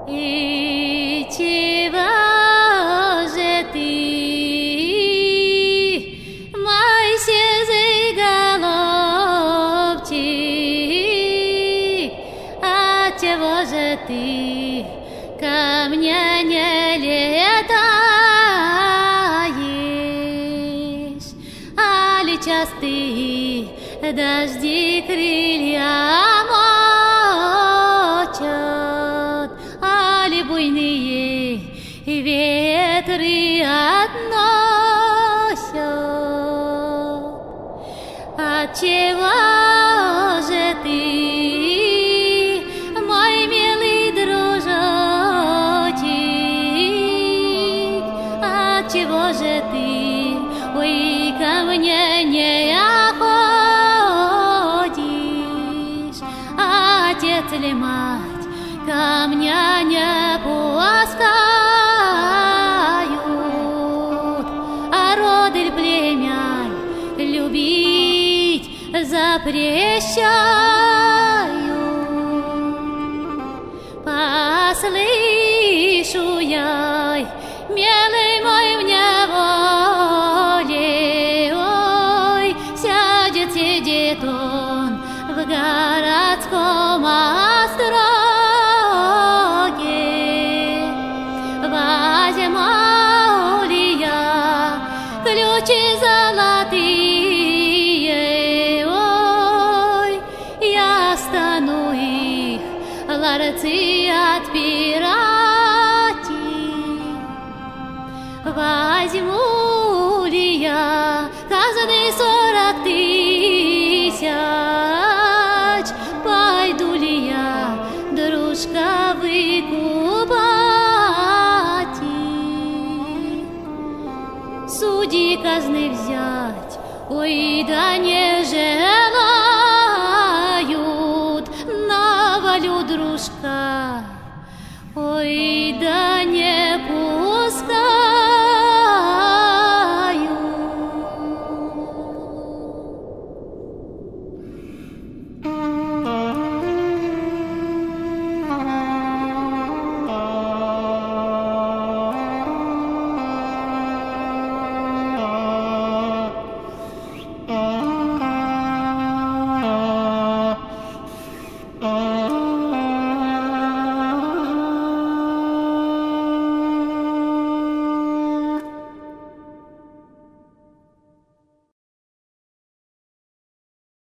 И чего же ты, мой сизый голубчик, отчего же ты ко мне не летаешь? Али частые дожди крылья мочат, али буйные ветры относят. Отчего же ты, мой милый дружочек, отчего же ты, ой, ко мне не ходишь? Отец или мать ко мне не пускают, а род или племя любить запрещаю. Послышу я, милый мой, в неволе, ой, сидит он в городском остроге. Возьму ли я ключи золотые, ой, я стану их ларцы отпирать. Возьму ли я казны 40 000, пойду ли я, дружка, выкупать? Суди казны взять, ой, да не